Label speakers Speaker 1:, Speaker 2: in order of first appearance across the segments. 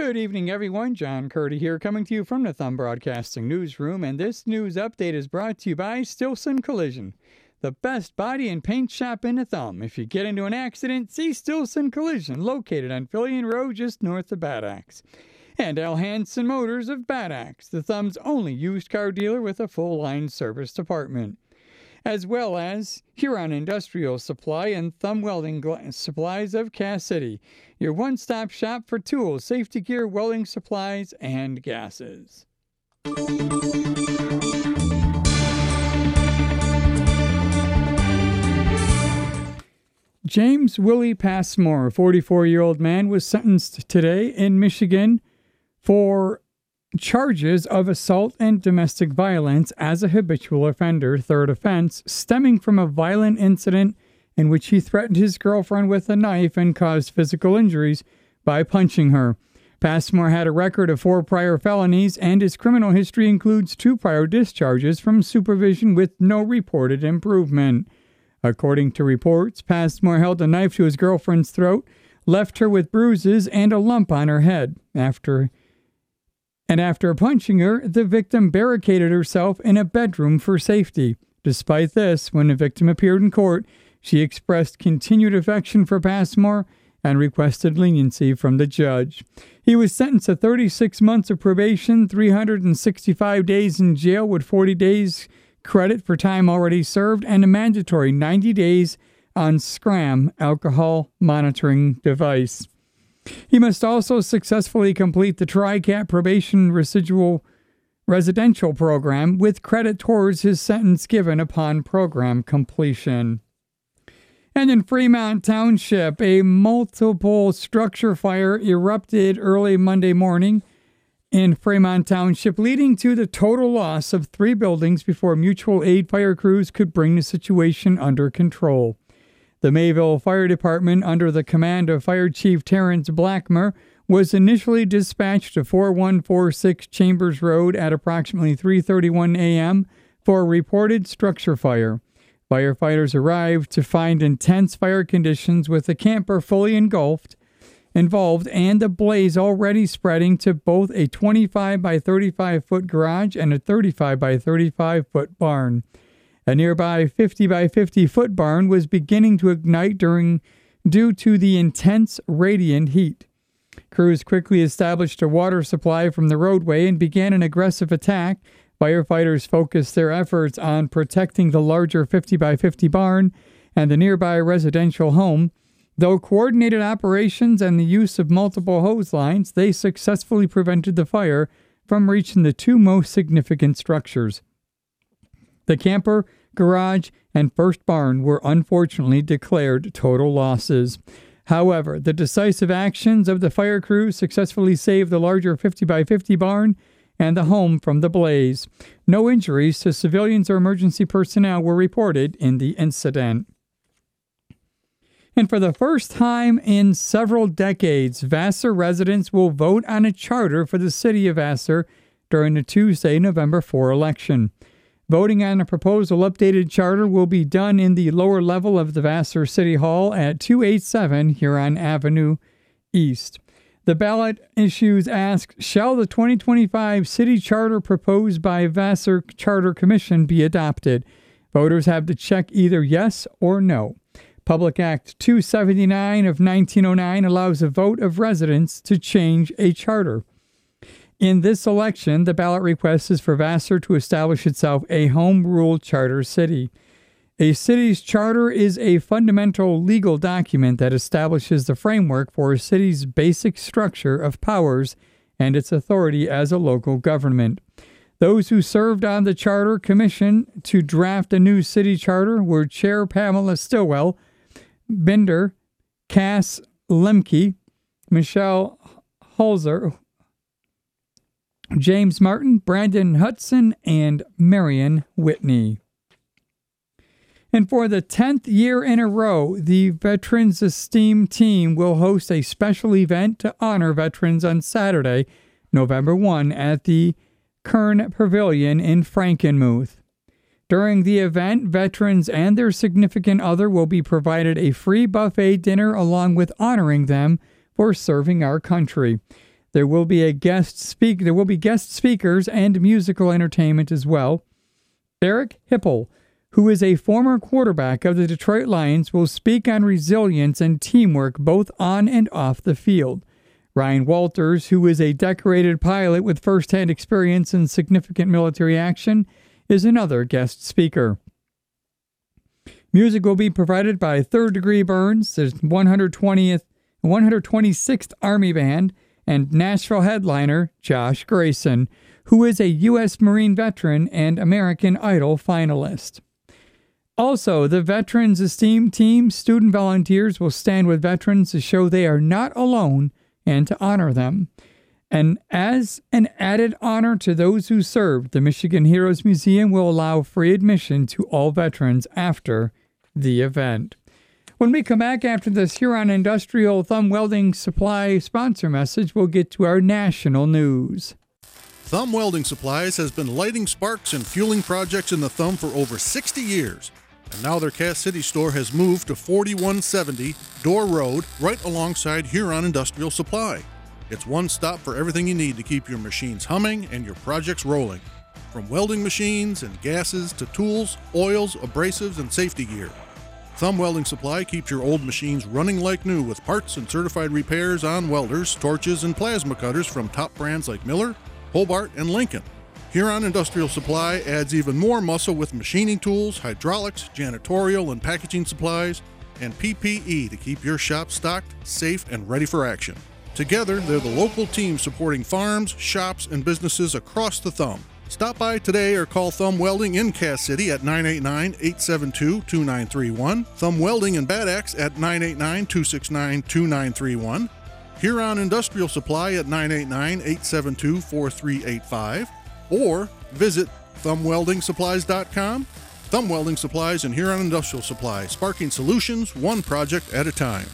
Speaker 1: Good evening, everyone. John Curdy here, coming to you from the Thumb Broadcasting Newsroom, and this news update is brought to you by Stilson Collision, the best body and paint shop in the Thumb. If you get into an accident, see Stilson Collision, located on Fillion Road just north of Bad Axe. And Al Hansen Motors of Bad Axe, the Thumb's only used car dealer with a full-line service department. As well as Huron Industrial Supply and Thumb Welding Supplies of Cass City, your one-stop shop for tools, safety gear, welding supplies, and gases. James Willie Passmore, a 44-year-old man, was sentenced today in Michigan for charges of assault and domestic violence as a habitual offender, third offense, stemming from a violent incident in which he threatened his girlfriend with a knife and caused physical injuries by punching her. Passmore had a record of 4 prior felonies, and his criminal history includes 2 prior discharges from supervision with no reported improvement. According to reports, Passmore held a knife to his girlfriend's throat, left her with bruises and a lump on her head. After punching her, the victim barricaded herself in a bedroom for safety. Despite this, when the victim appeared in court, she expressed continued affection for Passmore and requested leniency from the judge. He was sentenced to 36 months of probation, 365 days in jail with 40 days credit for time already served, and a mandatory 90 days on SCRAM alcohol monitoring device. He must also successfully complete the TRICAT probation residual residential program with credit towards his sentence given upon program completion. And in Fremont Township, a multiple structure fire erupted early Monday morning in Fremont Township, leading to the total loss of 3 buildings before mutual aid fire crews could bring the situation under control. The Mayville Fire Department, under the command of Fire Chief Terrence Blackmer, was initially dispatched to 4146 Chambers Road at approximately 3:31 a.m. for a reported structure fire. Firefighters arrived to find intense fire conditions with the camper fully involved and the blaze already spreading to both a 25 by 35 foot garage and a 35 by 35 foot barn. A nearby 50 by 50 foot barn was beginning to ignite due to the intense radiant heat. Crews quickly established a water supply from the roadway and began an aggressive attack. Firefighters focused their efforts on protecting the larger 50 by 50 barn and the nearby residential home. Though coordinated operations and the use of multiple hose lines, they successfully prevented the fire from reaching the 2 most significant structures. The camper, garage, and first barn were unfortunately declared total losses. However, the decisive actions of the fire crews successfully saved the larger 50 by 50 barn and the home from the blaze. No injuries to civilians or emergency personnel were reported in the incident. And for the first time in several decades, Vassar residents will vote on a charter for the city of Vassar during the Tuesday, November 4 election. Voting on a proposal updated charter will be done in the lower level of the Vassar City Hall at 287 Huron Avenue East. The ballot issues ask, shall the 2025 city charter proposed by Vassar Charter Commission be adopted? Voters have to check either yes or no. Public Act 279 of 1909 allows a vote of residents to change a charter. In this election, the ballot request is for Vassar to establish itself a home rule charter city. A city's charter is a fundamental legal document that establishes the framework for a city's basic structure of powers and its authority as a local government. Those who served on the Charter Commission to draft a new city charter were Chair Pamela Stillwell, Binder, Cass Lemke, Michelle Holzer, James Martin, Brandon Hudson, and Marion Whitney. And for the 10th year in a row, the Veterans Esteem Team will host a special event to honor veterans on Saturday, November 1, at the Kern Pavilion in Frankenmuth. During the event, veterans and their significant other will be provided a free buffet dinner along with honoring them for serving our country. There will be guest speakers and musical entertainment as well. Eric Hipple, who is a former quarterback of the Detroit Lions, will speak on resilience and teamwork both on and off the field. Ryan Walters, who is a decorated pilot with first-hand experience in significant military action, is another guest speaker. Music will be provided by Third Degree Burns, the 126th Army Band, and Nashville headliner Josh Grayson, who is a U.S. Marine veteran and American Idol finalist. Also, the Veterans Esteem Team student volunteers will stand with veterans to show they are not alone and to honor them. And as an added honor to those who served, the Michigan Heroes Museum will allow free admission to all veterans after the event. When we come back after this Huron Industrial Thumb Welding Supply sponsor message, we'll get to our national news.
Speaker 2: Thumb Welding Supplies has been lighting sparks and fueling projects in the Thumb for over 60 years. And now their Cass City store has moved to 4170 Door Road, right alongside Huron Industrial Supply. It's one stop for everything you need to keep your machines humming and your projects rolling. From welding machines and gases to tools, oils, abrasives, and safety gear. Thumb Welding Supply keeps your old machines running like new with parts and certified repairs on welders, torches, and plasma cutters from top brands like Miller, Hobart, and Lincoln. Huron Industrial Supply adds even more muscle with machining tools, hydraulics, janitorial and packaging supplies, and PPE to keep your shop stocked, safe, and ready for action. Together, they're the local team supporting farms, shops, and businesses across the Thumb. Stop by today or call Thumb Welding in Cass City at 989-872-2931, Thumb Welding in Bad Axe at 989-269-2931, Huron Industrial Supply at 989-872-4385, or visit thumbweldingsupplies.com. Thumb Welding Supplies and Huron Industrial Supply, sparking solutions one project at a time.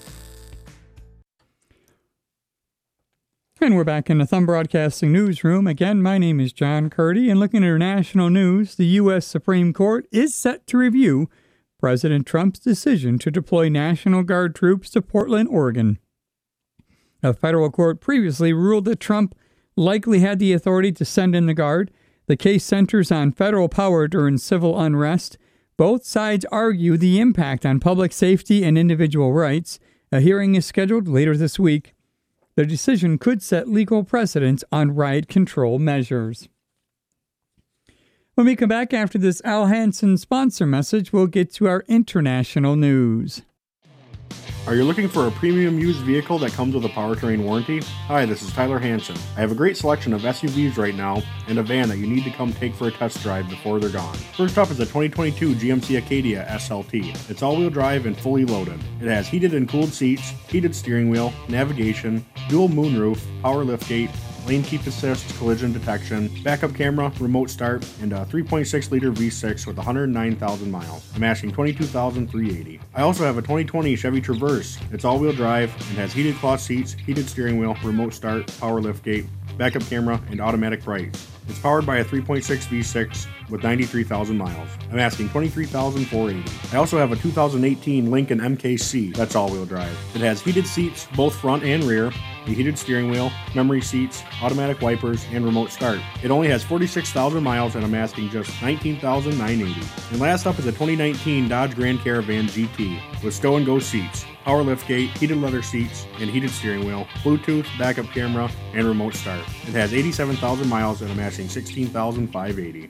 Speaker 1: And we're back in the Thumb Broadcasting Newsroom. Again, my name is John Curdy, and looking at international news, the U.S. Supreme Court is set to review President Trump's decision to deploy National Guard troops to Portland, Oregon. A federal court previously ruled that Trump likely had the authority to send in the Guard. The case centers on federal power during civil unrest. Both sides argue the impact on public safety and individual rights. A hearing is scheduled later this week. The decision could set legal precedents on riot control measures. When we come back after this Al Hansen sponsor message, we'll get to our international news.
Speaker 3: Are you looking for a premium used vehicle that comes with a powertrain warranty? Hi, this is Tyler Hansen. I have a great selection of SUVs right now and a van that you need to come take for a test drive before they're gone. First up is a 2022 GMC Acadia SLT. It's all-wheel drive and fully loaded. It has heated and cooled seats, heated steering wheel, navigation, dual moonroof, power liftgate, lane keep assist, collision detection, backup camera, remote start, and a 3.6-liter V6 with 109,000 miles. I'm asking $22,380. I also have a 2020 Chevy Traverse. It's all-wheel drive and has heated cloth seats, heated steering wheel, remote start, power liftgate, backup camera, and automatic brakes. It's powered by a 3.6 V6 with 93,000 miles. I'm asking $23,480. I also have a 2018 Lincoln MKC that's all-wheel drive. It has heated seats, both front and rear, a heated steering wheel, memory seats, automatic wipers, and remote start. It only has 46,000 miles and I'm asking just $19,980. And last up is a 2019 Dodge Grand Caravan GT with stow and go seats, power liftgate, heated leather seats, and heated steering wheel, Bluetooth, backup camera, and remote start. It has 87,000 miles and I'm asking $16,580.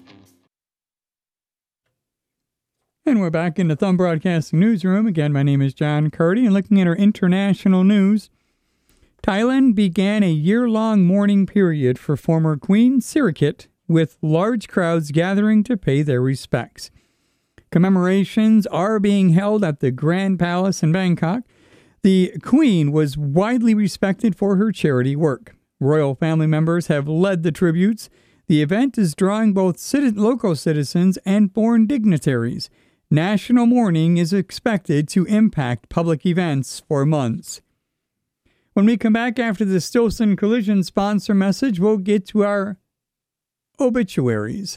Speaker 1: And we're back in the Thumb Broadcasting Newsroom. Again, my name is John Curdy, and looking at our international news, Thailand began a year-long mourning period for former Queen Sirikit, with large crowds gathering to pay their respects. Commemorations are being held at the Grand Palace in Bangkok. The Queen was widely respected for her charity work. Royal family members have led the tributes. The event is drawing both local citizens and foreign dignitaries. National mourning is expected to impact public events for months. When we come back after the Stilson Collision sponsor message, we'll get to our obituaries.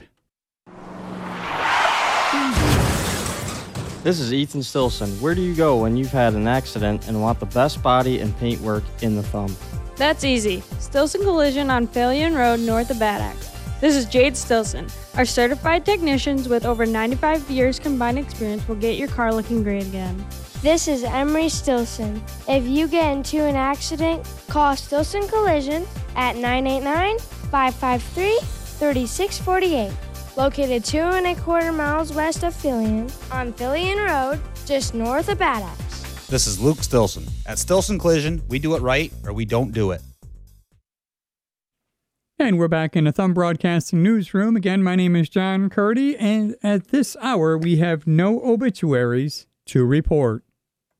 Speaker 4: This is Ethan Stilson. Where do you go when you've had an accident and want the best body and paint work in the Thumb? That's easy. Stilson Collision on Phalion Road north of Bad Axe. This is Jade Stilson. Our certified technicians with over 95 years combined experience will get your car looking great again.
Speaker 5: This is Emery Stilson. If you get into an accident, call Stilson Collision at 989-553-3648. Located 2.25 miles west of Phalion on Phalion Road, just north of Bad Axe.
Speaker 6: This is Luke Stilson. At Stilson Collision, we do it right or we don't do it.
Speaker 1: And we're back in the Thumb Broadcasting newsroom. Again, my name is John Curdy, and at this hour, we have no obituaries to report.